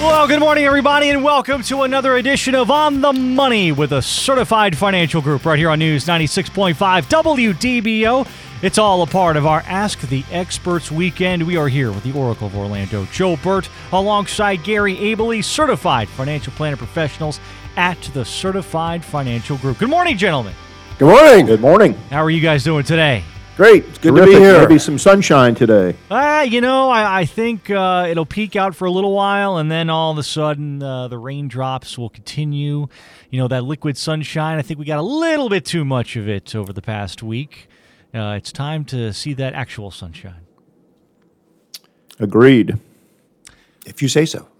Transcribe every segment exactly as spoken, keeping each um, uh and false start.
Well, good morning, everybody, and welcome to another edition of On the Money with a Certified Financial Group right here on News ninety-six point five W D B O. It's all a part of our Ask the Experts weekend. We are here with the Oracle of Orlando, Joe Burt, alongside Gary Abele, Certified Financial Planner Professionals at the Certified Financial Group. Good morning, gentlemen. Good morning. Good morning. How are you guys doing today? Great. It's good Terrific. to be here. Maybe some sunshine today. Ah, you know, I, I think uh, it'll peak out for a little while, and then all of a sudden uh, the raindrops will continue. You know, that liquid sunshine, I think we got a little bit too much of it over the past week. Uh, it's time to see that actual sunshine. Agreed. If you say so.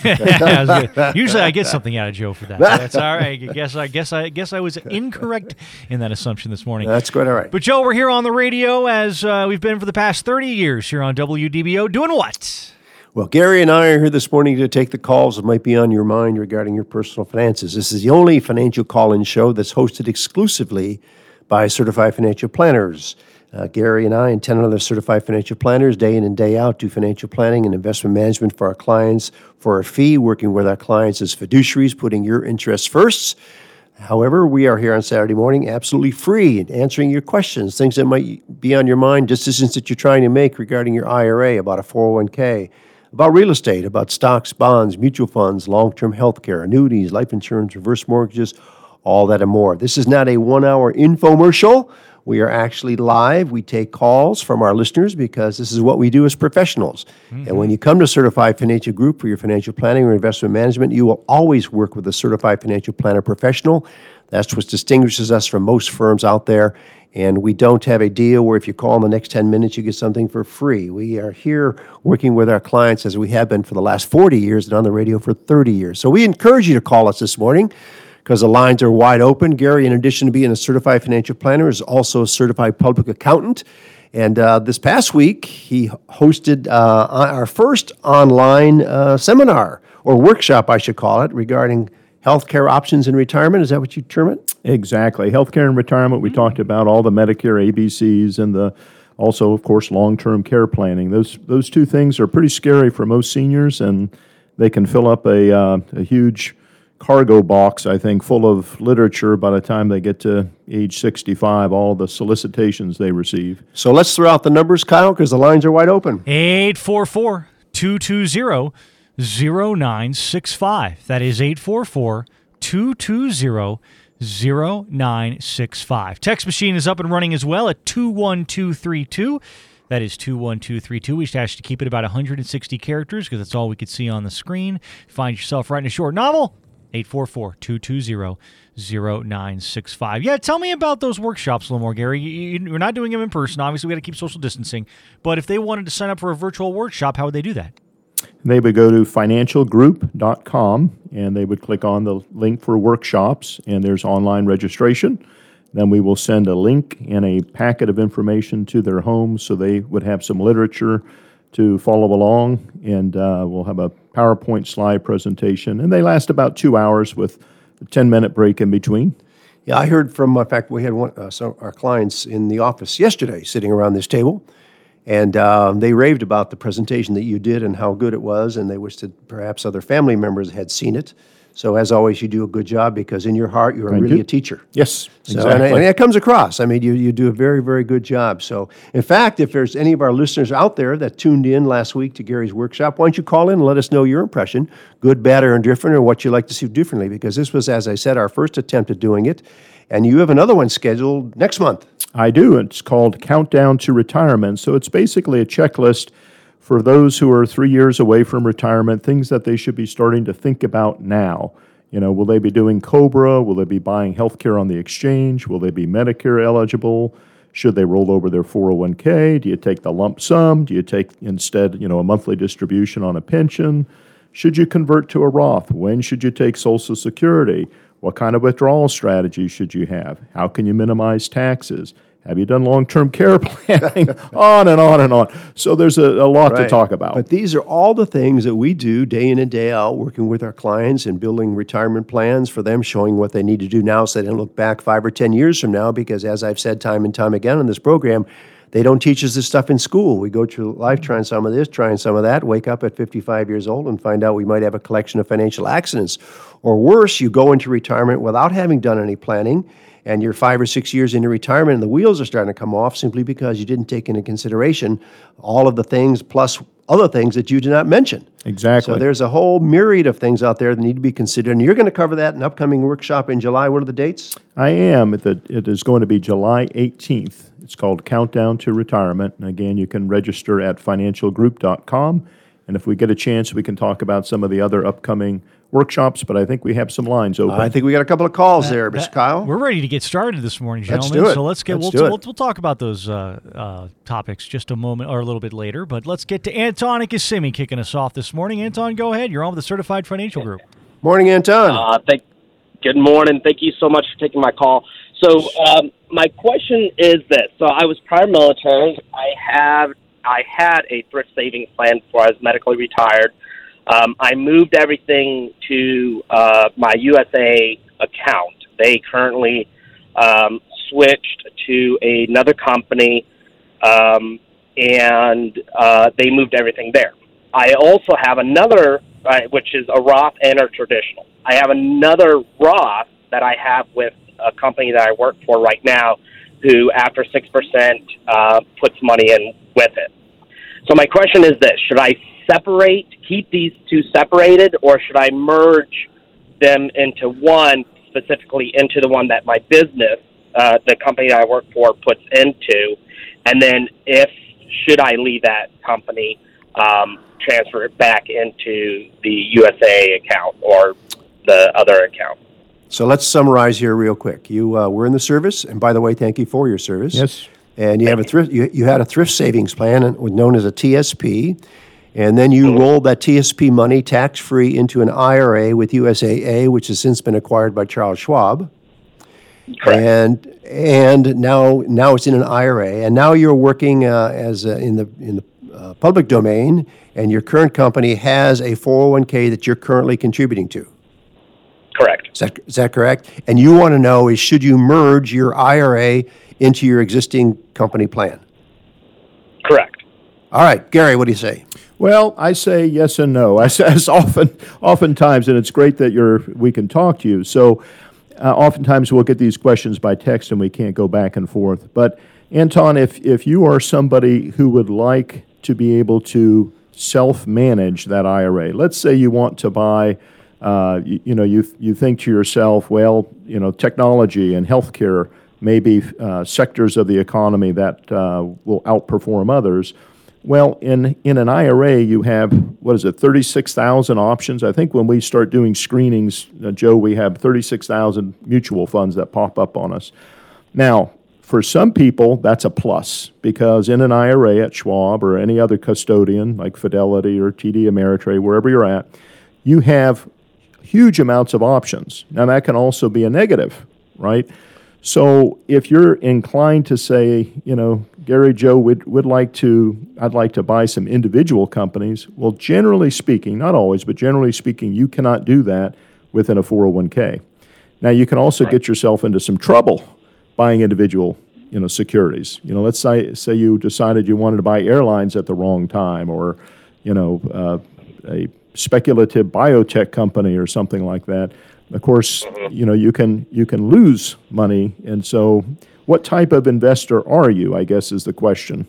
Usually I get something out of Joe for that. So that's all right. I guess I guess I guess I was incorrect in that assumption this morning. That's quite all right. But Joe, we're here on the radio as uh, we've been for the past thirty years here on W D B O. Doing what? Well, Gary and I are here this morning to take the calls that might be on your mind regarding your personal finances. This is the only financial call-in show that's hosted exclusively by certified financial planners. Uh, Gary and I and ten other certified financial planners, day in and day out, do financial planning and investment management for our clients for a fee, working with our clients as fiduciaries, putting your interests first. However, we are here on Saturday morning absolutely free and answering your questions, things that might be on your mind, decisions that you're trying to make regarding your I R A, about a four oh one k, about real estate, about stocks, bonds, mutual funds, long-term health care, annuities, life insurance, reverse mortgages, all that and more. This is not a one-hour infomercial. We are actually live. We take calls from our listeners because this is what we do as professionals. Mm-hmm. And when you come to Certified Financial Group for your financial planning or investment management, you will always work with a certified financial planner professional. That's what distinguishes us from most firms out there. And we don't have a deal where if you call in the next ten minutes, you get something for free. We are here working with our clients as we have been for the last forty years and on the radio for thirty years. So we encourage you to call us this morning, because the lines are wide open. Gary, in addition to being a certified financial planner, is also a certified public accountant. And uh, this past week, he hosted uh, our first online uh, seminar, or workshop, I should call it, regarding healthcare options in retirement. Is that what you term it? Exactly. Healthcare and retirement, we mm-hmm. talked about all the Medicare A B Cs and the also, of course, long-term care planning. Those those two things are pretty scary for most seniors, and they can fill up a, uh, a huge cargo box, I think, full of literature by the time they get to age sixty-five, all the solicitations they receive. So let's throw out the numbers, Kyle, because the lines are wide open. eight four four, two two zero, zero nine six five. That is eight four four, two two zero, zero nine six five. Text machine is up and running as well at two one two three two. That is two one two three two. We should actually keep it about one hundred sixty characters because that's all we could see on the screen. Find yourself writing a short novel, eight four four, two two zero, zero nine six five. Yeah, tell me about those workshops a little more, Gary. You, you, we're not doing them in person. Obviously, we got to keep social distancing. But if they wanted to sign up for a virtual workshop, how would they do that? They would go to financial group dot com, and they would click on the link for workshops, and there's online registration. Then we will send a link and a packet of information to their home so they would have some literature to follow along, and uh, we'll have a PowerPoint slide presentation, and they last about two hours with a ten-minute break in between. Yeah, I heard from, in fact, we had one, uh, some our clients in the office yesterday sitting around this table, and uh, they raved about the presentation that you did and how good it was, and they wished that perhaps other family members had seen it. So as always, you do a good job because in your heart, you're Thank really you. a teacher. Yes, so, exactly. And, and that comes across. I mean, you, you do a very, very good job. So in fact, if there's any of our listeners out there that tuned in last week to Gary's workshop, why don't you call in and let us know your impression, good, bad, or indifferent, or what you'd like to see differently, because this was, as I said, our first attempt at doing it. And you have another one scheduled next month. I do. It's called Countdown to Retirement. So it's basically a checklist for those who are three years away from retirement, things that they should be starting to think about now. You know, will they be doing COBRA? Will they be buying health care on the exchange? Will they be Medicare eligible? Should they roll over their four oh one k? Do you take the lump sum? Do you take instead, you know, a monthly distribution on a pension? Should you convert to a Roth? When should you take Social Security? What kind of withdrawal strategy should you have? How can you minimize taxes? Have you done long-term care planning? on and on and on. So there's a, a lot right. to talk about. But these are all the things that we do day in and day out, working with our clients and building retirement plans for them, showing what they need to do now so they don't look back five or ten years from now, because as I've said time and time again on this program, They don't teach us this stuff in school. We go through life trying some of this, trying some of that, wake up at fifty-five years old and find out we might have a collection of financial accidents. Or worse, you go into retirement without having done any planning, and you're five or six years into retirement and the wheels are starting to come off simply because you didn't take into consideration all of the things plus other things that you did not mention. Exactly. So there's a whole myriad of things out there that need to be considered. And you're going to cover that in an upcoming workshop in July. What are the dates? I am. It is going to be July eighteenth. It's called Countdown to Retirement. And again, you can register at financial group dot com. And if we get a chance, we can talk about some of the other upcoming workshops, but I think we have some lines open. I think we got a couple of calls that, there, Mister Kyle. We're ready to get started this morning, gentlemen. Let's do it. So let's get let's we'll, do we'll, it. we'll talk about those uh, uh, topics just a moment or a little bit later. But let's get to Anton and Kissimmee kicking us off this morning. Anton, go ahead. You're on with the Certified Financial Group. Morning, Anton. Uh, thank, good morning. Thank you so much for taking my call. So um, my question is this. So I was prior military. I have I had a thrift savings plan before I was medically retired. Um, I moved everything to uh, my U S A account. They currently um, switched to another company, um, and uh, they moved everything there. I also have another, uh, which is a Roth and a traditional. I have another Roth that I have with a company that I work for right now, who after six percent uh, puts money in with it. So my question is this: should I separate, keep these two separated, or should I merge them into one, specifically into the one that my business, uh, the company that I work for, puts into? And then if, should I leave that company, um, transfer it back into the U S A account or the other account? So let's summarize here real quick. You uh, were in the service, and by the way, thank you for your service. Yes. And you have a thrift. You, you had a thrift savings plan known as a T S P. And then you rolled that T S P money tax-free into an I R A with U S A A, which has since been acquired by Charles Schwab. Correct. And and now now it's in an I R A. And now you're working uh, as uh, in the in the uh, public domain, and your current company has a four oh one k that you're currently contributing to. Correct. Is that is that correct? And you want to know is should you merge your I R A into your existing company plan? Correct. All right, Gary, what do you say? Well, I say yes and no. I say as often, oftentimes, and it's great that you're. We can talk to you. So, uh, oftentimes we'll get these questions by text, and we can't go back and forth. But Anton, if if you are somebody who would like to be able to self-manage that I R A, let's say you want to buy, uh, you, you know, you you think to yourself, well, you know, technology and healthcare may be uh, sectors of the economy that uh, will outperform others. Well, in, in an I R A, you have, what is it, thirty-six thousand options? I think when we start doing screenings, uh, Joe, we have thirty-six thousand mutual funds that pop up on us. Now, for some people, that's a plus, because in an I R A at Schwab or any other custodian like Fidelity or T D Ameritrade, wherever you're at, you have huge amounts of options. Now, that can also be a negative, right? So if you're inclined to say, you know, Gary, Joe, would would like to, I'd like to buy some individual companies. Well, generally speaking, not always, but generally speaking, you cannot do that within a four oh one k. Now, you can also get yourself into some trouble buying individual, you know, securities. You know, let's say say you decided you wanted to buy airlines at the wrong time, or, you know, uh, a speculative biotech company or something like that. Of course, you know, you can you can lose money, and so what type of investor are you, I guess, is the question.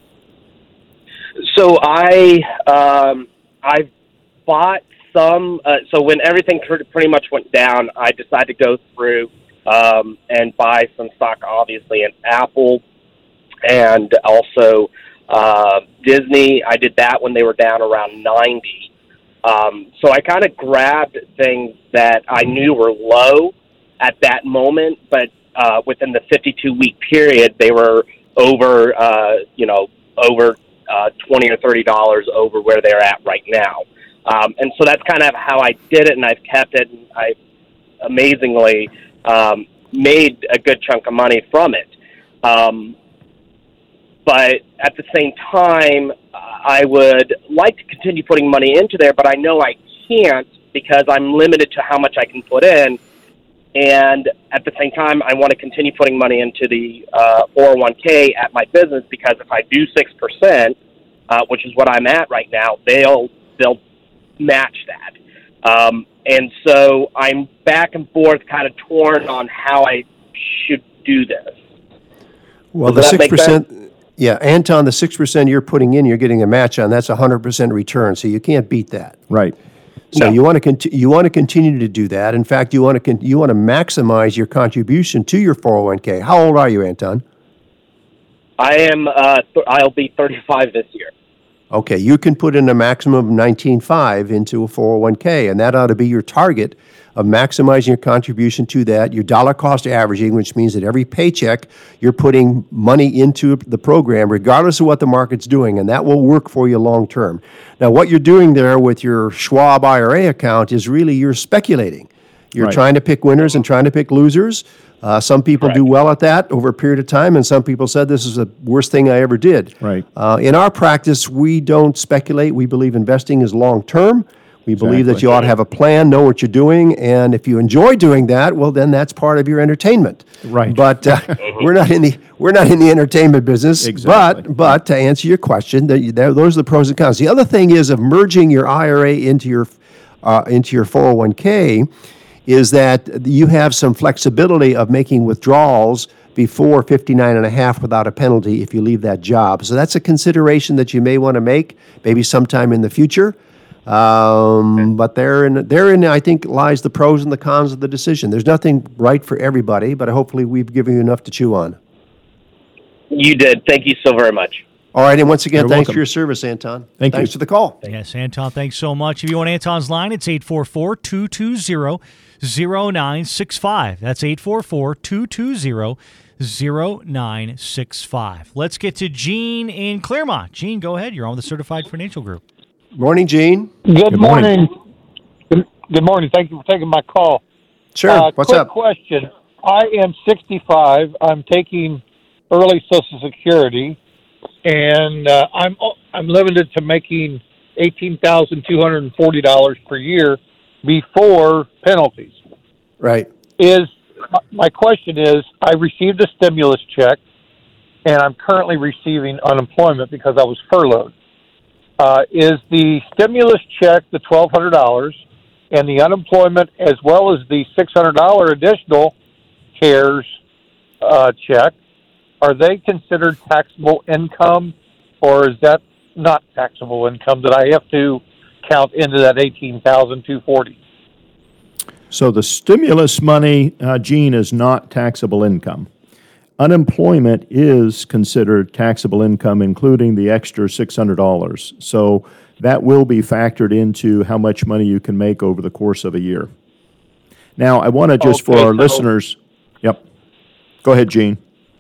So I um, I bought some. Uh, so when everything pretty much went down, I decided to go through um, and buy some stock, obviously, in Apple and also uh, Disney. I did that when they were down around ninety. Um, so I kind of grabbed things that I knew were low at that moment, but uh, within the fifty-two week period, they were over, uh, you know, over uh, twenty or thirty dollars over where they're at right now. Um, and so that's kind of how I did it, and I've kept it. And I amazingly um, made a good chunk of money from it. Um, but at the same time, I would like to continue putting money into there, but I know I can't because I'm limited to how much I can put in. and at the same time, I want to continue putting money into the uh, four oh one k at my business, because if I do six percent, uh, which is what I'm at right now, they'll they'll match that. Um, and so I'm back and forth, kind of torn on how I should do this. Well, Does the that six make sense? percent, yeah, Anton, the six percent you're putting in, you're getting a match on. That's a hundred percent return, so you can't beat that. Right. So No. you want to conti- you want to continue to do that. In fact, you want to con- you want to maximize your contribution to your four oh one k. How old are you, Anton? I am. Uh, th- I'll be thirty-five this year. Okay, you can put in a maximum of nineteen point five into a four oh one k, and that ought to be your target of maximizing your contribution to that, your dollar cost averaging, which means that every paycheck you're putting money into the program, regardless of what the market's doing, and that will work for you long term. Now, what you're doing there with your Schwab I R A account is really you're speculating. You're Right. trying to pick winners and trying to pick losers. Uh, some people do Correct. well at that over a period of time, and some people said this is the worst thing I ever did. Right. Uh, in our practice, we don't speculate. We believe investing is long term. We believe that Exactly. you ought to have a plan, know what you're doing, and if you enjoy doing that, well, then that's part of your entertainment. Right. But uh, we're not in the we're not in the entertainment business. Exactly. But but to answer your question, that, that, those are the pros and cons. The other thing is of merging your I R A into your uh, into your four oh one k is that you have some flexibility of making withdrawals before fifty-nine and a half without a penalty if you leave that job. So that's a consideration that you may want to make maybe sometime in the future. Um, but therein, therein, I think, lies the pros and the cons of the decision. There's nothing right for everybody, but hopefully we've given you enough to chew on. You did. Thank you so very much. All right, and once again, You're thanks welcome. for your service, Anton. Thank thanks you. for the call. Yes, Anton, thanks so much. If you want Anton's line, it's eight four four, two two zero, zero nine six five. That's eight four four, two two zero, zero nine six five. Let's get to Gene in Claremont. Gene, go ahead. You're on the Certified Financial Group. Morning, Gene. Good, morning. morning. Good, good morning. Thank you for taking my call. Sure. Uh, What's quick up? question. I am sixty-five. I'm taking early Social Security, and uh, I'm I'm limited to making eighteen thousand two hundred and forty dollars per year before penalties. Right. Is my question is I received a stimulus check, and I'm currently receiving unemployment because I was furloughed. Uh, is the stimulus check the twelve hundred dollars and the unemployment as well as the six hundred dollars additional CARES uh, check, are they considered taxable income, or is that not taxable income that I have to count into that eighteen thousand two hundred forty dollars? So the stimulus money, uh, Gene, is not taxable income. Unemployment is considered taxable income, including the extra six hundred dollars. So that will be factored into how much money you can make over the course of a year. Now, I want to just, for Okay, our so- listeners, yep. Go ahead, Gene.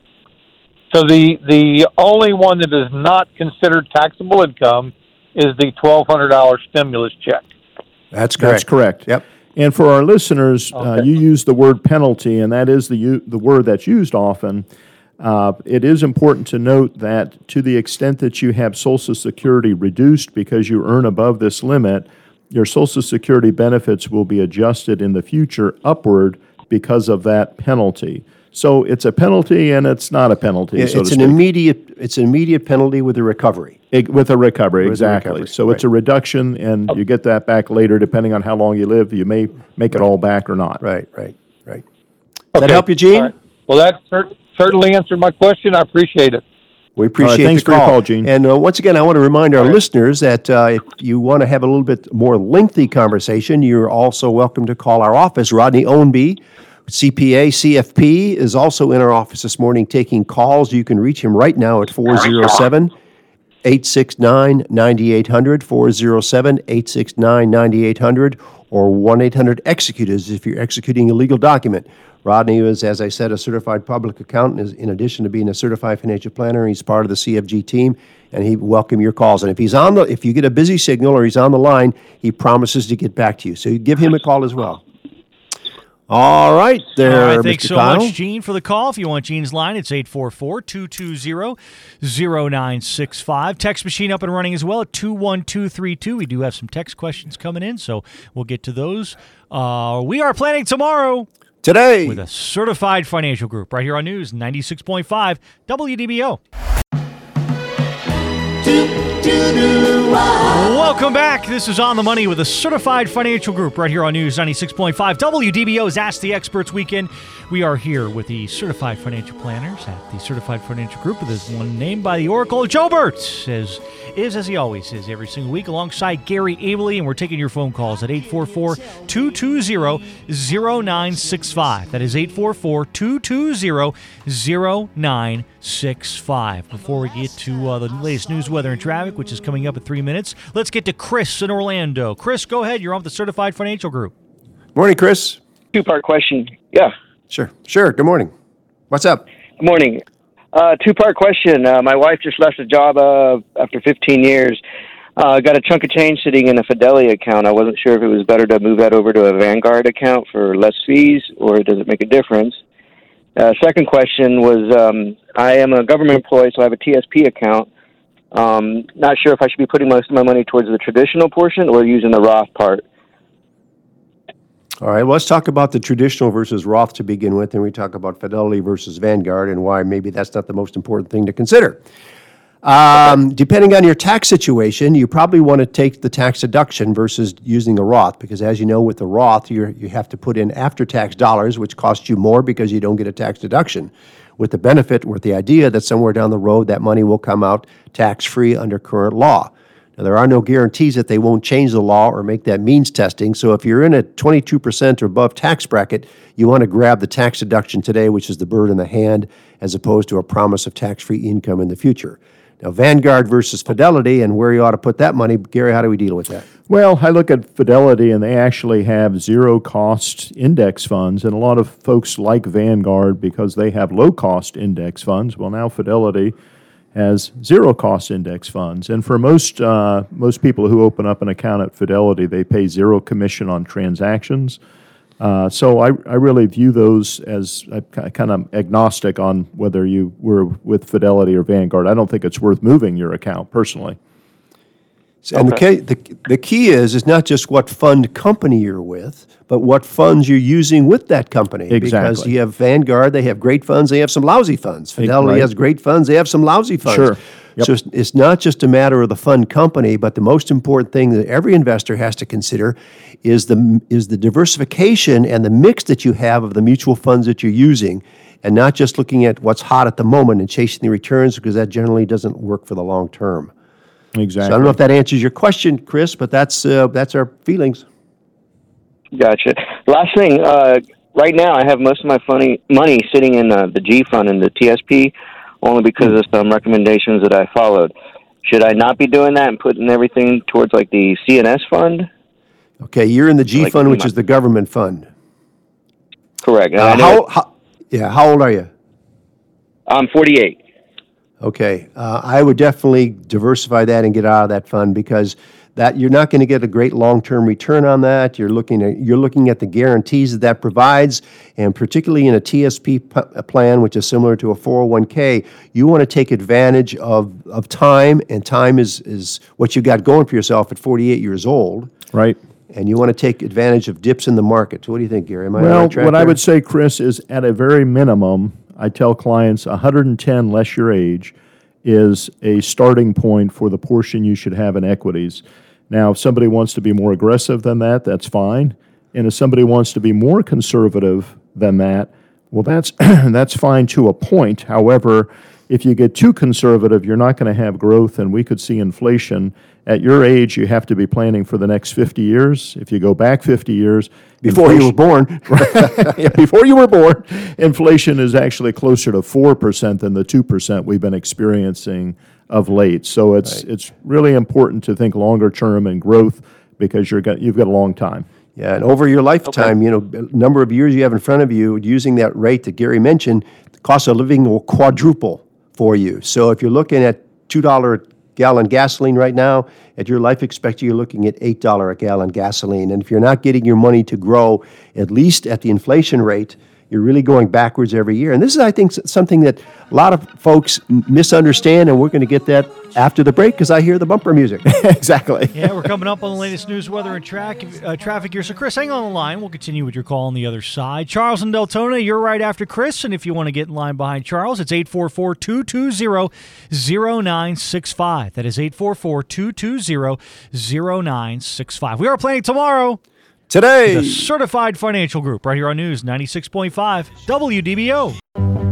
So the the only one that is not considered taxable income is the twelve hundred dollars stimulus check. That's correct. That's correct. Yep. And for our listeners, uh, Okay. you use the word penalty, and that is the u- the word that's used often. Uh, it is important to note that to the extent that you have Social Security reduced because you earn above this limit, your Social Security benefits will be adjusted in the future upward because of that penalty. So it's a penalty and it's not a penalty, Yeah, so to it's an speak. immediate. It's an immediate penalty with a recovery. It- With a recovery, With a exactly. recovery, So it's a reduction, and you get that back later, depending on how long you live. You may make it all back or not. Right. Right. Right. Does that Okay. help you, Gene? All right. Well, that cer- certainly answered my question. I appreciate it. We appreciate thanks the for your call. call, Gene. And uh, once again, I want to remind our listeners that uh, if you want to have a little bit more lengthy conversation, you're also welcome to call our office. Rodney Ownby, C P A, C F P, is also in our office this morning taking calls. You can reach him right now at four oh seven, eight six nine, nine eight hundred, four oh seven, eight six nine, nine eight hundred, or one eight hundred executors if you're executing a legal document. Rodney is, as I said, a certified public accountant. Is in addition to being a certified financial planner, he's part of the C F G team, and he welcome your calls. And if he's on the, if you get a busy signal or he's on the line, he promises to get back to you. So you give him a call as well. All right, there, All right, Mister thanks so Kyle. much, Gene, for the call. If you want Gene's line, it's eight four four, two two zero, zero nine six five. Text machine up and running as well at two one two three two. We do have some text questions coming in, so we'll get to those. Uh, we are planning tomorrow. today with a certified financial group right here on News ninety-six point five W D B O. Welcome back. This is On the Money with a certified financial group right here on News ninety-six point five W D B O's Ask the Experts Weekend. We are here with the certified financial planners at the certified financial group. There's one named by the Oracle. Joe Burt is, is, as he always is, every single week alongside Gary Abley, and we're taking your phone calls at eight four four, two two zero, zero nine six five. That is eight four four, two two zero, zero nine six five. Before we get to uh, the latest news, weather, and traffic, which is coming up in three minutes, let's get to Chris in Orlando. Chris, go ahead. You're on the certified financial group. Morning, Chris. Two-part question. Yeah. Sure. Sure. Good morning. What's up? Good morning. Uh, two-part question. Uh, my wife just left a job uh, after fifteen years. Uh, got a chunk of change sitting in a Fidelity account. I wasn't sure if it was better to move that over to a Vanguard account for less fees, or does it make a difference? Uh, second question was, um, I am a government employee, so I have a T S P account. Um, not sure if I should be putting most of my money towards the traditional portion or using the Roth part. All right, well, let's talk about the traditional versus Roth to begin with, and we talk about Fidelity versus Vanguard and why maybe that's not the most important thing to consider. Um, depending on your tax situation, you probably want to take the tax deduction versus using the Roth, because as you know, with the Roth, you you have to put in after-tax dollars, which costs you more because you don't get a tax deduction, with the benefit, with the idea that somewhere down the road that money will come out tax-free under current law. Now, there are no guarantees that they won't change the law or make that means testing, so if you're in a twenty-two percent or above tax bracket, you want to grab the tax deduction today, which is the bird in the hand, as opposed to a promise of tax-free income in the future. Now, Vanguard versus Fidelity and where you ought to put that money, Gary, how do we deal with that? Well, I look at Fidelity, and they actually have zero-cost index funds, and a lot of folks like Vanguard because they have low-cost index funds. Well, now Fidelity has zero-cost index funds, and for most uh, most people who open up an account at Fidelity, they pay zero commission on transactions. Uh, so I, I really view those as uh, kind of agnostic on whether you were with Fidelity or Vanguard. I don't think it's worth moving your account personally. And okay. the, key, the, the key is, is not just what fund company you're with, but what funds you're using with that company. Exactly. Because you have Vanguard, they have great funds, they have some lousy funds. Fidelity right. has great funds, they have some lousy funds. Sure. Yep. So it's, it's not just a matter of the fund company, but the most important thing that every investor has to consider is the is the diversification and the mix that you have of the mutual funds that you're using, and not just looking at what's hot at the moment and chasing the returns, because that generally doesn't work for the long term. Exactly. So I don't know if that answers your question, Chris, but that's uh, that's our feelings. Gotcha. Last thing, uh, right now I have most of my funny money sitting in uh, the G fund and the T S P, only because of some recommendations that I followed. Should I not be doing that and putting everything towards like the C N S fund? Okay, you're in the G like fund, which my, is the government fund. Correct. Uh, how, how, yeah, how old are you? I'm forty-eight. Okay, uh, I would definitely diversify that and get out of that fund, because that you're not going to get a great long-term return on that. You're looking at you're looking at the guarantees that that provides, and particularly in a T S P p- plan, which is similar to a four oh one k, you want to take advantage of, of time, and time is is what you got going for yourself at forty-eight years old. Right. And you want to take advantage of dips in the market. So what do you think, Gary? Am I on the Well, right track what I there? would say, Chris, is at a very minimum, I tell clients one hundred ten less your age is a starting point for the portion you should have in equities. Now, if somebody wants to be more aggressive than that, that's fine. And if somebody wants to be more conservative than that, well, that's that's fine to a point. However, if you get too conservative, you're not going to have growth, and we could see inflation. At your age, you have to be planning for the next fifty years. If you go back fifty years... Before you were born. yeah, before you were born, inflation is actually closer to four percent than the two percent we've been experiencing of late. So it's right. it's really important to think longer term and growth, because you're got, you've got a long time. Yeah, and over your lifetime, okay. you know, number of years you have in front of you, using that rate that Gary mentioned, the cost of living will quadruple for you. So if you're looking at two dollars a gallon gasoline right now, at your life expectancy, you're looking at eight dollars a gallon gasoline. And if you're not getting your money to grow, at least at the inflation rate, you're really going backwards every year. And this is, I think, something that a lot of folks misunderstand, and we're going to get that after the break because I hear the bumper music. Exactly. Yeah, we're coming up on the latest news, weather, and track, uh, traffic here. So, Chris, hang on the line. We'll continue with your call on the other side. Charles and Deltona, you're right after Chris, and if you want to get in line behind Charles, it's eight four four, two two zero, zero nine six five. That is eight four four, two two zero, zero nine six five. We are playing tomorrow. Today, The Certified Financial Group, right here on News ninety-six point five W D B O.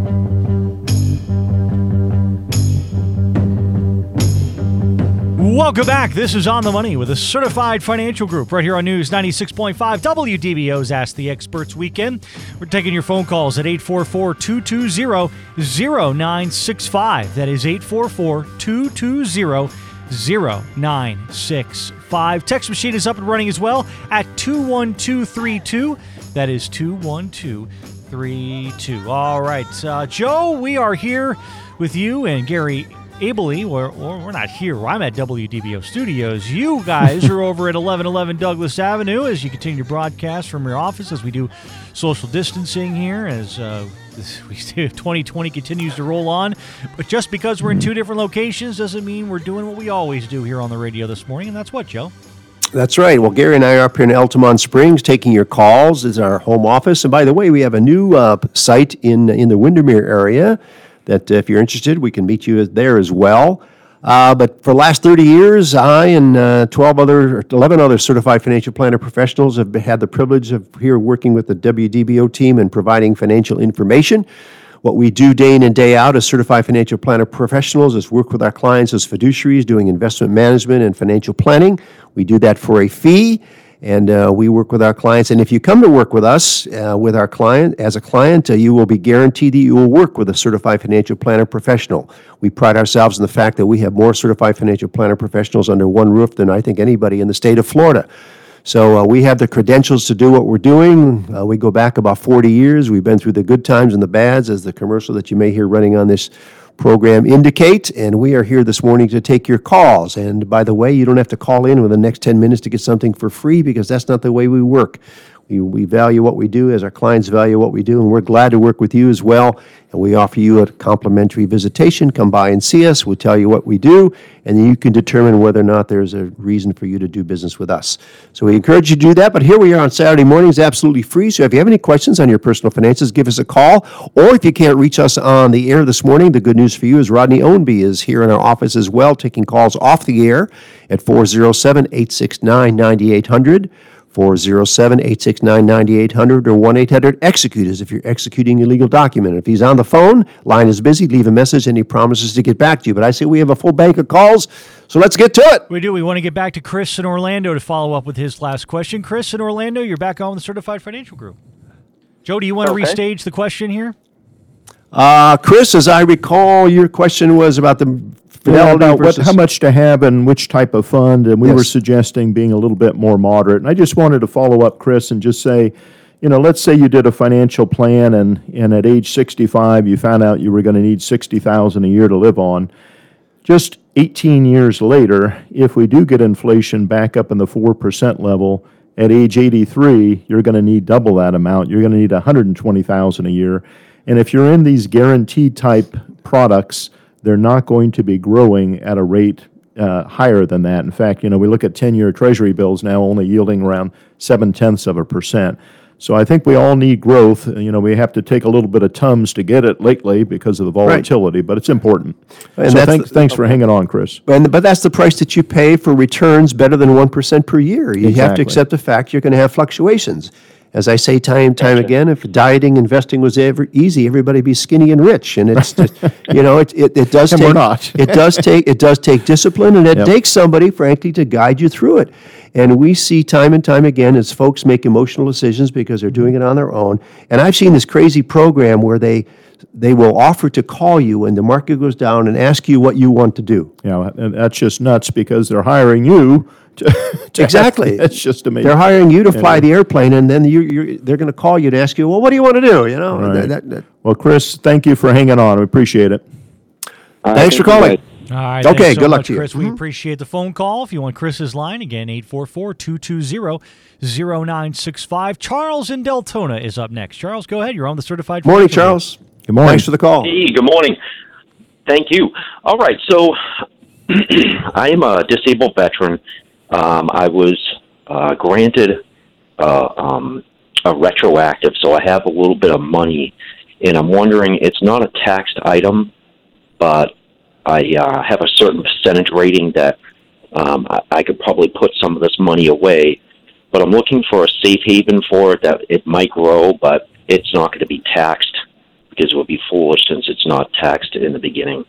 Welcome back. This is On the Money with the Certified Financial Group, right here on News ninety-six point five W D B O's Ask the Experts Weekend. We're taking your phone calls at eight four four, two two zero, zero nine six five. That is eight four four, two two zero, zero nine six five. Text machine is up and running as well at two one two three two. That is two one two three two. All right, uh, Joe, we are here with you and Gary Abely, or, or we're not here. I'm at W D B O Studios. You guys are over at eleven eleven Douglas Avenue as you continue to broadcast from your office as we do social distancing here as uh, this, we twenty twenty continues to roll on. But just because we're in two different locations doesn't mean we're doing what we always do here on the radio this morning, and that's what, Joe? That's right. Well, Gary and I are up here in Altamont Springs taking your calls. This is our home office. And by the way, we have a new uh, site in in the Windermere area that uh, if you're interested, we can meet you there as well. Uh, but for the last thirty years, I and uh, twelve other, or eleven other certified financial planner professionals have had the privilege of here working with the W D B O team and providing financial information. What we do day in and day out as certified financial planner professionals is work with our clients as fiduciaries doing investment management and financial planning. We do that for a fee, and uh, we work with our clients. And if you come to work with us, uh, with our client, as a client, uh, you will be guaranteed that you will work with a certified financial planner professional. We pride ourselves in the fact that we have more certified financial planner professionals under one roof than I think anybody in the state of Florida. So uh, we have the credentials to do what we're doing. Uh, we go back about forty years. We've been through the good times and the bads, as the commercial that you may hear running on this program indicate. And we are here this morning to take your calls. And by the way, you don't have to call in within the next ten minutes to get something for free, because that's not the way we work. We, we value what we do as our clients value what we do, and we're glad to work with you as well. And we offer you a complimentary visitation. Come by and see us. We'll tell you what we do, and then you can determine whether or not there's a reason for you to do business with us. So we encourage you to do that. But here we are on Saturday mornings, absolutely free. So if you have any questions on your personal finances, give us a call. Or if you can't reach us on the air this morning, the good news for you is Rodney Ownby is here in our office as well, taking calls off the air at four oh seven, eight six nine, nine eight hundred. four oh seven, eight six nine, nine eight hundred or one eight hundred executors if you're executing a legal document. If he's on the phone, line is busy, leave a message, and he promises to get back to you. But I say we have a full bank of calls, so let's get to it. We do. We want to get back to Chris in Orlando to follow up with his last question. Chris in Orlando, you're back on with the Certified Financial Group. Joe, do you want to Okay. restage the question here? Uh, Chris, as I recall, your question was about the Yeah, fidelity about what, versus... how much to have and which type of fund, and we were Yes. suggesting being a little bit more moderate. And I just wanted to follow up, Chris, and just say, you know, let's say you did a financial plan, and, and at age sixty-five, you found out you were going to need sixty thousand dollars a year to live on. Just eighteen years later, if we do get inflation back up in the four percent level, at age eighty-three, you're going to need double that amount. You're going to need one hundred twenty thousand dollars a year. And if you're in these guaranteed type products, they're not going to be growing at a rate uh, higher than that. In fact, you know, we look at ten-year Treasury bills now only yielding around seven-tenths of a percent. So I think we all need growth. You know, we have to take a little bit of Tums to get it lately because of the volatility, but it's important. And so that's thanks, the- thanks for hanging on, Chris. And, but that's the price that you pay for returns better than one percent per year. You have to Exactly. accept the fact you're going to have fluctuations. As I say time and time again, if dieting, investing was ever easy, everybody'd be skinny and rich. And it's just, you know, it, it, it does And take, we're not. it does take, it does take discipline, and it Yep. takes somebody, frankly, to guide you through it. And we see time and time again as folks make emotional decisions because they're doing it on their own. And I've seen this crazy program where they, they will offer to call you when the market goes down and ask you what you want to do. You know, and that's just nuts because they're hiring you to, to Exactly. That's just amazing. They're hiring you to fly the airplane, and then you, you're, they're going to call you to ask you, well, what do you want to do? You know, Right. that, that, that- Well, Chris, thank you for hanging on. We appreciate it. All right, Thanks for thank you, calling. guys. All right. Okay, thanks so good luck much, to you. Chris. We appreciate the phone call. If you want Chris's line, again, eight four four, two two zero, zero nine six five. Charles in Deltona is up next. Charles, go ahead. You're on the Certified Morning, Financial Guru. Charles. Good morning. Thanks for the call. Hey, good morning. Thank you. All right, so I am a disabled veteran. Um, I was uh, granted uh, um, a retroactive, so I have a little bit of money, and I'm wondering, it's not a taxed item, but I uh, have a certain percentage rating that um, I, I could probably put some of this money away, but I'm looking for a safe haven for it that it might grow, but it's not going to be taxed because it would be foolish since it's not taxed in the beginning.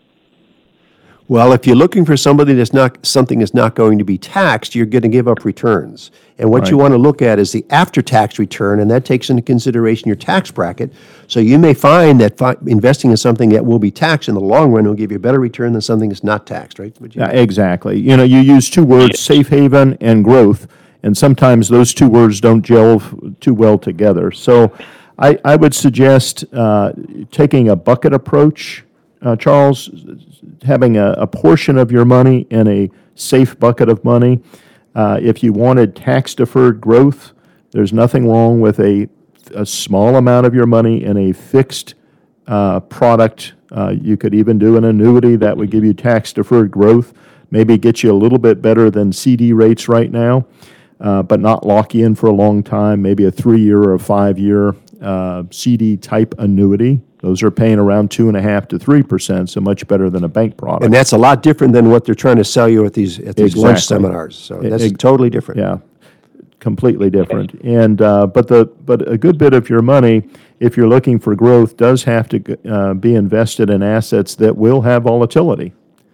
Well, if you're looking for somebody that's not something that's not going to be taxed, you're going to give up returns. And what you Right. want to look at is the after-tax return, and that takes into consideration your tax bracket. So you may find that fi- investing in something that will be taxed in the long run will give you a better return than something that's not taxed, right? Would you- Yeah, exactly. You know, you use two words, safe haven and growth, and sometimes those two words don't gel f- too well together. So I, I would suggest uh, taking a bucket approach, uh, Charles, having a, a portion of your money in a safe bucket of money. Uh, if you wanted tax-deferred growth, there's nothing wrong with a, a small amount of your money in a fixed uh, product. Uh, you could even do an annuity that would give you tax-deferred growth, maybe get you a little bit better than C D rates right now, uh, but not lock you in for a long time, maybe a three-year or a five-year uh, C D type annuity. Those are paying around two and a half to three percent, so much better than a bank product. And that's a lot different than what they're trying to sell you at these at these lunch Exactly. seminars. So E- that's ex- totally different. Yeah, completely different. And uh, but the but a good bit of your money, if you're looking for growth, does have to uh, be invested in assets that will have volatility.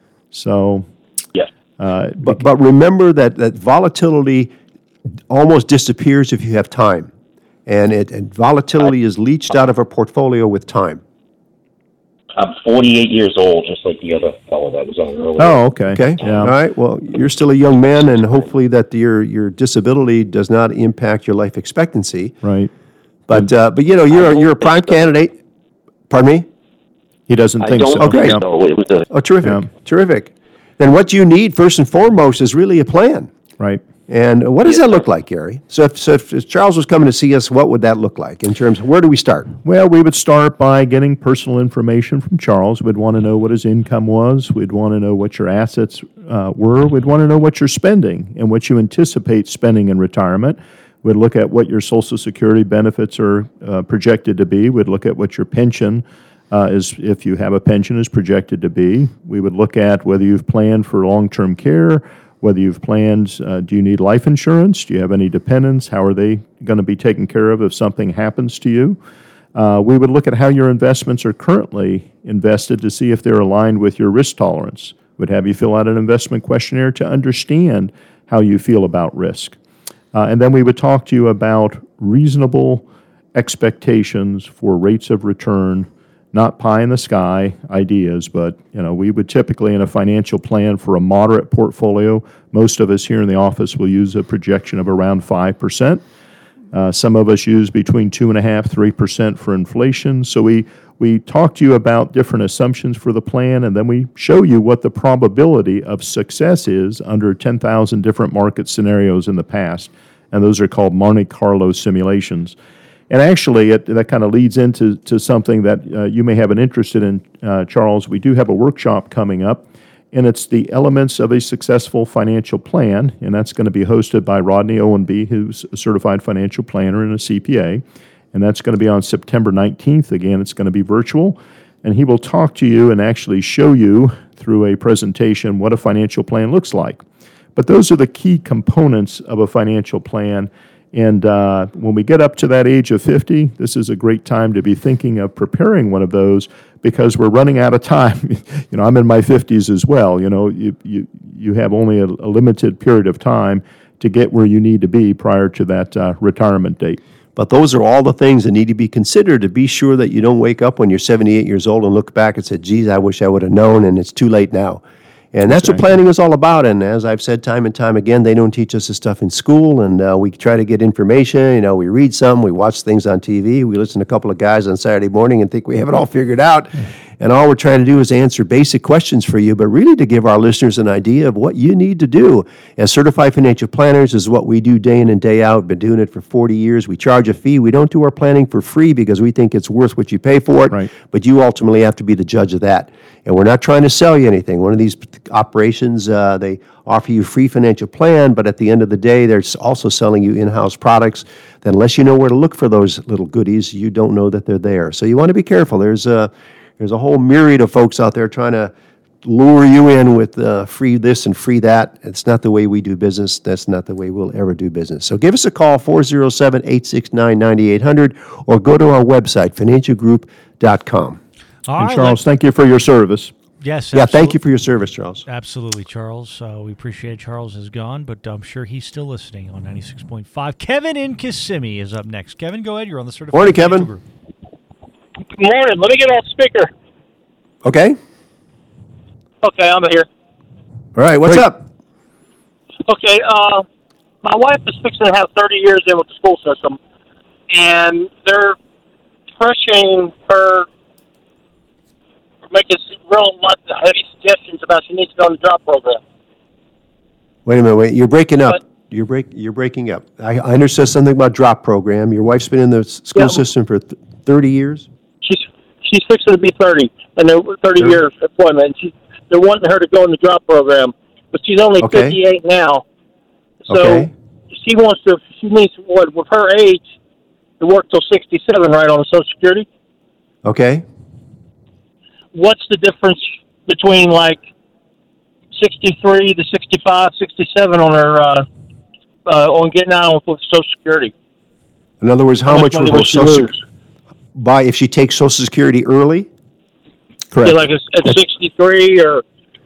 So, Yeah. uh, But but remember that that volatility almost disappears if you have time, and it and volatility is leached out of a portfolio with time. I'm forty-eight years old, just like the other fellow that was on earlier. oh, okay. Okay. Yeah. All right. Well, you're still a young man, and hopefully that your your disability does not impact your life expectancy. Right. But uh, but you know you're you're a prime candidate. Pardon me. He doesn't I think don't so. Okay. think so. It was a, Oh, terrific, Yeah. terrific. Then what you need first and foremost is really a plan. Right. And what does that look like, Gary? So if, so if Charles was coming to see us, what would that look like in terms of where do we start? Well, we would start by getting personal information from Charles. We'd want to know what his income was. We'd want to know what your assets uh, were. We'd want to know what you're spending and what you anticipate spending in retirement. We'd look at what your Social Security benefits are uh, projected to be. We'd look at what your pension uh, is, if you have a pension, is projected to be. We would look at whether you've planned for long-term care, whether you've planned, uh, do you need life insurance? Do you have any dependents? How are they going to be taken care of if something happens to you? Uh, we would look at how your investments are currently invested to see if they're aligned with your risk tolerance. We'd have you fill out an investment questionnaire to understand how you feel about risk. Uh, and then we would talk to you about reasonable expectations for rates of return, not pie in the sky ideas, but you know, we would typically in a financial plan for a moderate portfolio, most of us here in the office will use a projection of around five percent. Uh, some of us use between two and a half, three percent for inflation. So we we talk to you about different assumptions for the plan, and then we show you what the probability of success is under ten thousand different market scenarios in the past, and those are called Monte Carlo simulations. And actually, it, that kind of leads into to something that uh, you may have an interest in, uh, Charles. We do have a workshop coming up, and it's the elements of a successful financial plan, and that's going to be hosted by Rodney Owenby, who's a certified financial planner and a C P A, and that's going to be on September nineteenth. Again, it's going to be virtual, and he will talk to you and actually show you through a presentation what a financial plan looks like. But those are the key components of a financial plan. And uh, when we get up to that age of fifty, this is a great time to be thinking of preparing one of those because we're running out of time. You know, I'm in my fifties as well. You know, you you, you have only a, a limited period of time to get where you need to be prior to that uh, retirement date. But those are all the things that need to be considered to be sure that you don't wake up when you're seventy-eight years old and look back and say, geez, I wish I would have known, and it's too late now. And that's what planning is all about. And as I've said time and time again, they don't teach us this stuff in school. And uh, we try to get information. You know, we read some, we watch things on T V, we listen to a couple of guys on Saturday morning and think we have it all figured out. And all we're trying to do is answer basic questions for you, but really to give our listeners an idea of what you need to do. As certified financial planners is what we do day in and day out. Been doing it for forty years. We charge a fee. We don't do our planning for free because we think it's worth what you pay for it, Right. but you ultimately have to be the judge of that. And we're not trying to sell you anything. One of these operations, uh, they offer you a free financial plan, but at the end of the day, they're also selling you in-house products that unless you know where to look for those little goodies, you don't know that they're there. So you want to be careful. There's a, there's a whole myriad of folks out there trying to lure you in with uh, free this and free that. It's not the way we do business. That's not the way we'll ever do business. So give us a call, four oh seven, eight six nine, nine eight hundred, or go to our website, financial group dot com. All And right, Charles, thank you for your service. Yes. Yeah, thank absolute- you for your service, Charles. Absolutely, Charles. Uh, we appreciate Charles is gone, but I'm sure he's still listening on ninety-six point five. Kevin in Kissimmee is up next. Kevin, go ahead. You're on the certified Morning, Financial Kevin. Group. Good morning. Let me get off speaker. Okay? Okay, I'm here. All right, what's Great. up? Okay, uh, my wife is fixing to have thirty years in with the school system, and they're pressuring her, making real lot of heavy suggestions about she needs to go on the job program. Wait a minute, wait. You're breaking up. What? You're break. You're breaking up. I, I understood something about drop program. Your wife's been in the s- school Yeah. system for th- thirty years. She's she's fixing to be thirty, and they're thirty Sure. year employment. And she, they're wanting her to go in the job program, but she's only Okay. fifty-eight now. So Okay. she wants to. She needs what with her age to work till sixty-seven, right, on the Social Security. Okay. What's the difference between like sixty-three to sixty-five, sixty-seven on her uh, uh, on getting out with Social Security? In other words, how, much, money will her will she social lose? buy if she takes Social Security early? Correct. Yeah, like at sixty-three or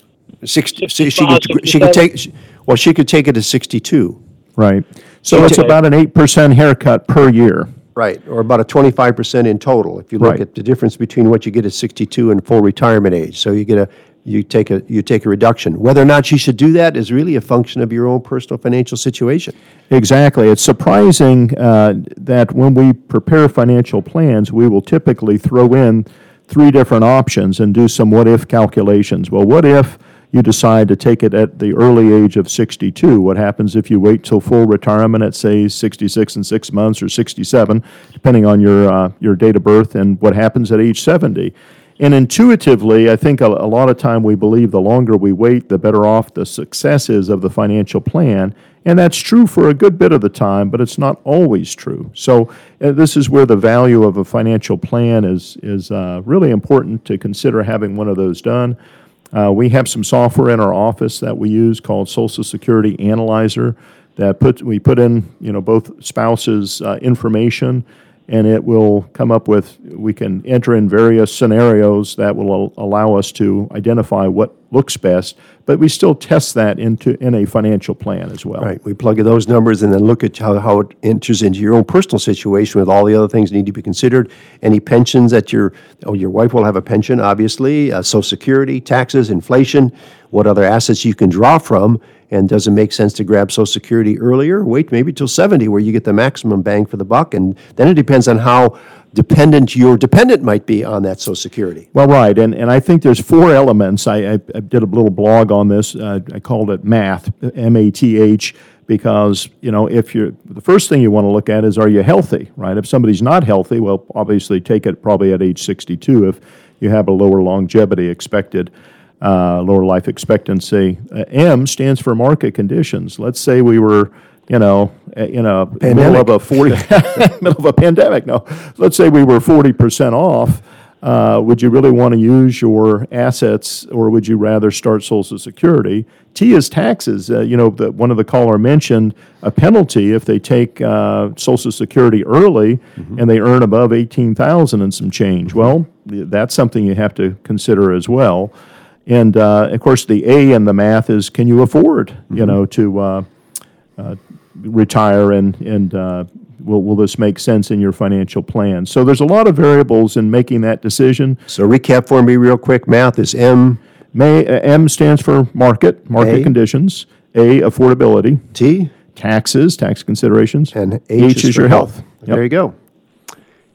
Sixty. So she sixty-five, could. She could take. Well, she could take it to sixty-two. Right. So it's Okay. about an eight percent haircut per year. Right, or about a twenty-five percent in total. If you look Right. at the difference between what you get at sixty-two and full retirement age, so you get a you take a you take a reduction. Whether or not she should do that is really a function of your own personal financial situation. Exactly. It's surprising uh, that when we prepare financial plans, we will typically throw in three different options and do some what-if calculations. Well, what if you decide to take it at the early age of sixty-two? What happens if you wait till full retirement at, say, sixty-six and six months or sixty-seven, depending on your uh, your date of birth, and what happens at age seventy? And intuitively, I think a, a lot of time we believe the longer we wait, the better off the success is of the financial plan. And that's true for a good bit of the time, but it's not always true. So uh, this is where the value of a financial plan is, is uh, really important to consider having one of those done. Uh, we have some software in our office that we use called Social Security Analyzer that put, we put in, you know, both spouses' uh, information, and it will come up with, we can enter in various scenarios that will al- allow us to identify what looks best, but we still test that into in a financial plan as well. Right, we plug in those numbers and then look at how, how it enters into your own personal situation with all the other things that need to be considered. Any pensions that your, oh, your wife will have a pension, obviously, uh, Social Security, taxes, inflation, what other assets you can draw from, and does it make sense to grab Social Security earlier? Wait maybe till seventy where you get the maximum bang for the buck, and then it depends on how dependent your dependent might be on that Social Security. Well, right, and, and I think there's four elements. I, I, I did a little blog on this. Uh, I called it MATH, M A T H, because, you know, if you're, the first thing you want to look at is, are you healthy, right? If somebody's not healthy, well, obviously take it probably at age sixty-two if you have a lower longevity expected, uh, lower life expectancy. Uh, M stands for market conditions. Let's say we were, you know, in a middle of a forty middle of a pandemic. No, let's say we were forty percent off. Uh, would you really want to use your assets, or would you rather start Social Security? T is taxes. Uh, you know, the, one of the caller mentioned a penalty if they take uh, Social Security early mm-hmm. and they earn above eighteen thousand and some change. Mm-hmm. Well, that's something you have to consider as well. And uh, of course, the A in the math is, can you afford, mm-hmm. you know, to uh, uh, retire, and and uh, will will this make sense in your financial plan? So there's a lot of variables in making that decision. So recap for me real quick. Math is M. May, uh, M stands for market, market A. conditions. A, affordability. T. Taxes, tax considerations. And H, H is, is for your health. health. There Yep. you go.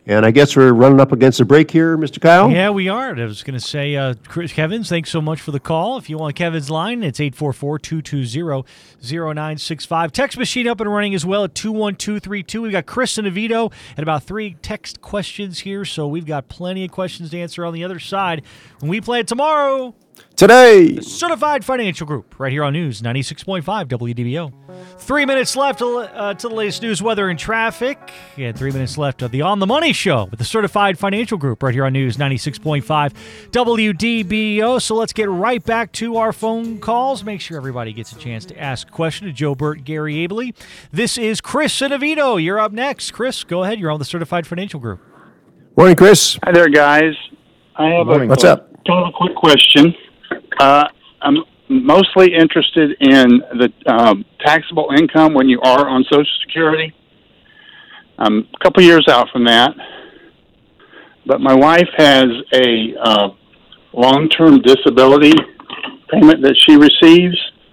And I guess we're running up against the break here, Mister Kyle. Yeah, we are. I was going to say, uh, Chris Kevins, thanks so much for the call. If you want Kevin's line, it's eight four four, two two zero, zero nine six five. Text machine up and running as well at two one two three two. We've got Chris and Avito and about three text questions here, so we've got plenty of questions to answer on the other side when we play it tomorrow. Today, Certified Financial Group, right here on News ninety-six point five W D B O. Three minutes left to, uh, to the latest news, weather, and traffic. And three minutes left of the On the Money Show with the Certified Financial Group, right here on News ninety-six point five W D B O. So let's get right back to our phone calls. Make sure everybody gets a chance to ask a question to Joe Burt, Gary Abley. This is Chris and Avito. You're up next. Chris, go ahead. You're on the Certified Financial Group. morning, Chris. Hi there, guys. I have a, What's up? kind of a quick question. Uh, I'm mostly interested in the um, taxable income when you are on Social Security. I'm a couple years out from that, but my wife has a uh, long-term disability payment that she receives,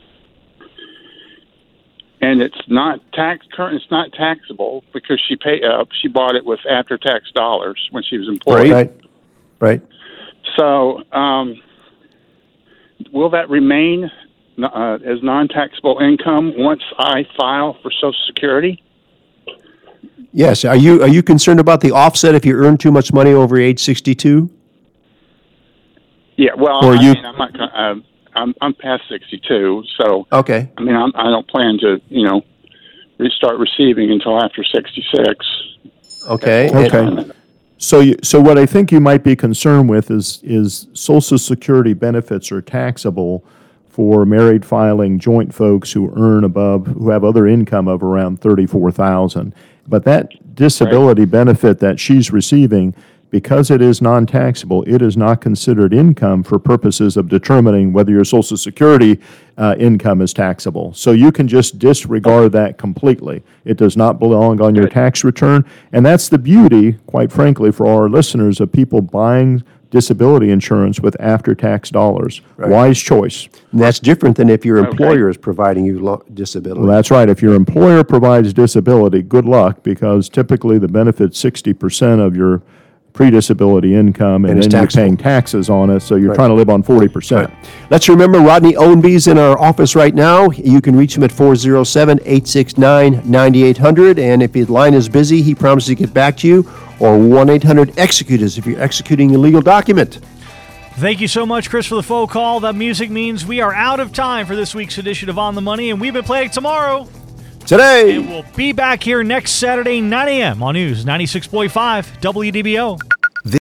and it's not tax current. It's not taxable because she pay uh, she bought it with after-tax dollars when she was employed. Right. Right. So. Um, Will that remain uh, as non-taxable income once I file for Social Security? Yes. Are you are you concerned about the offset if you earn too much money over age sixty-two? Yeah. Well, Or I you- mean, I'm not. Uh, I'm I'm past sixty-two, so Okay. I mean, I'm, I don't plan to, you know, restart receiving until after sixty-six. Okay. Okay. And- So, you, so what I think you might be concerned with is is Social Security benefits are taxable for married filing joint folks who earn above, who have other income of around thirty-four thousand. But that disability right. benefit that she's receiving, because it is non-taxable, it is not considered income for purposes of determining whether your Social Security uh, income is taxable. So you can just disregard that completely. It does not belong on your tax return. And that's the beauty, quite frankly, for our listeners of people buying disability insurance with after-tax dollars. Right. Wise choice. And that's different than if your employer is providing you lo- disability. Well, that's right. If your employer provides disability, good luck, because typically the benefit's sixty percent of your pre-disability income, and, And it's then taxable. you're paying taxes on it, so you're Right. trying to live on forty percent. Right. Let's remember Rodney Owenby's in our office right now. You can reach him at four oh seven, eight six nine, nine eight hundred, and if his line is busy, he promises to get back to you, or one eight hundred execute us if you're executing a legal document. Thank you so much, Chris, for the phone call. That music means we are out of time for this week's edition of On the Money, and we've been playing tomorrow. Today. And we'll be back here next Saturday, nine a.m. on News ninety-six point five W D B O.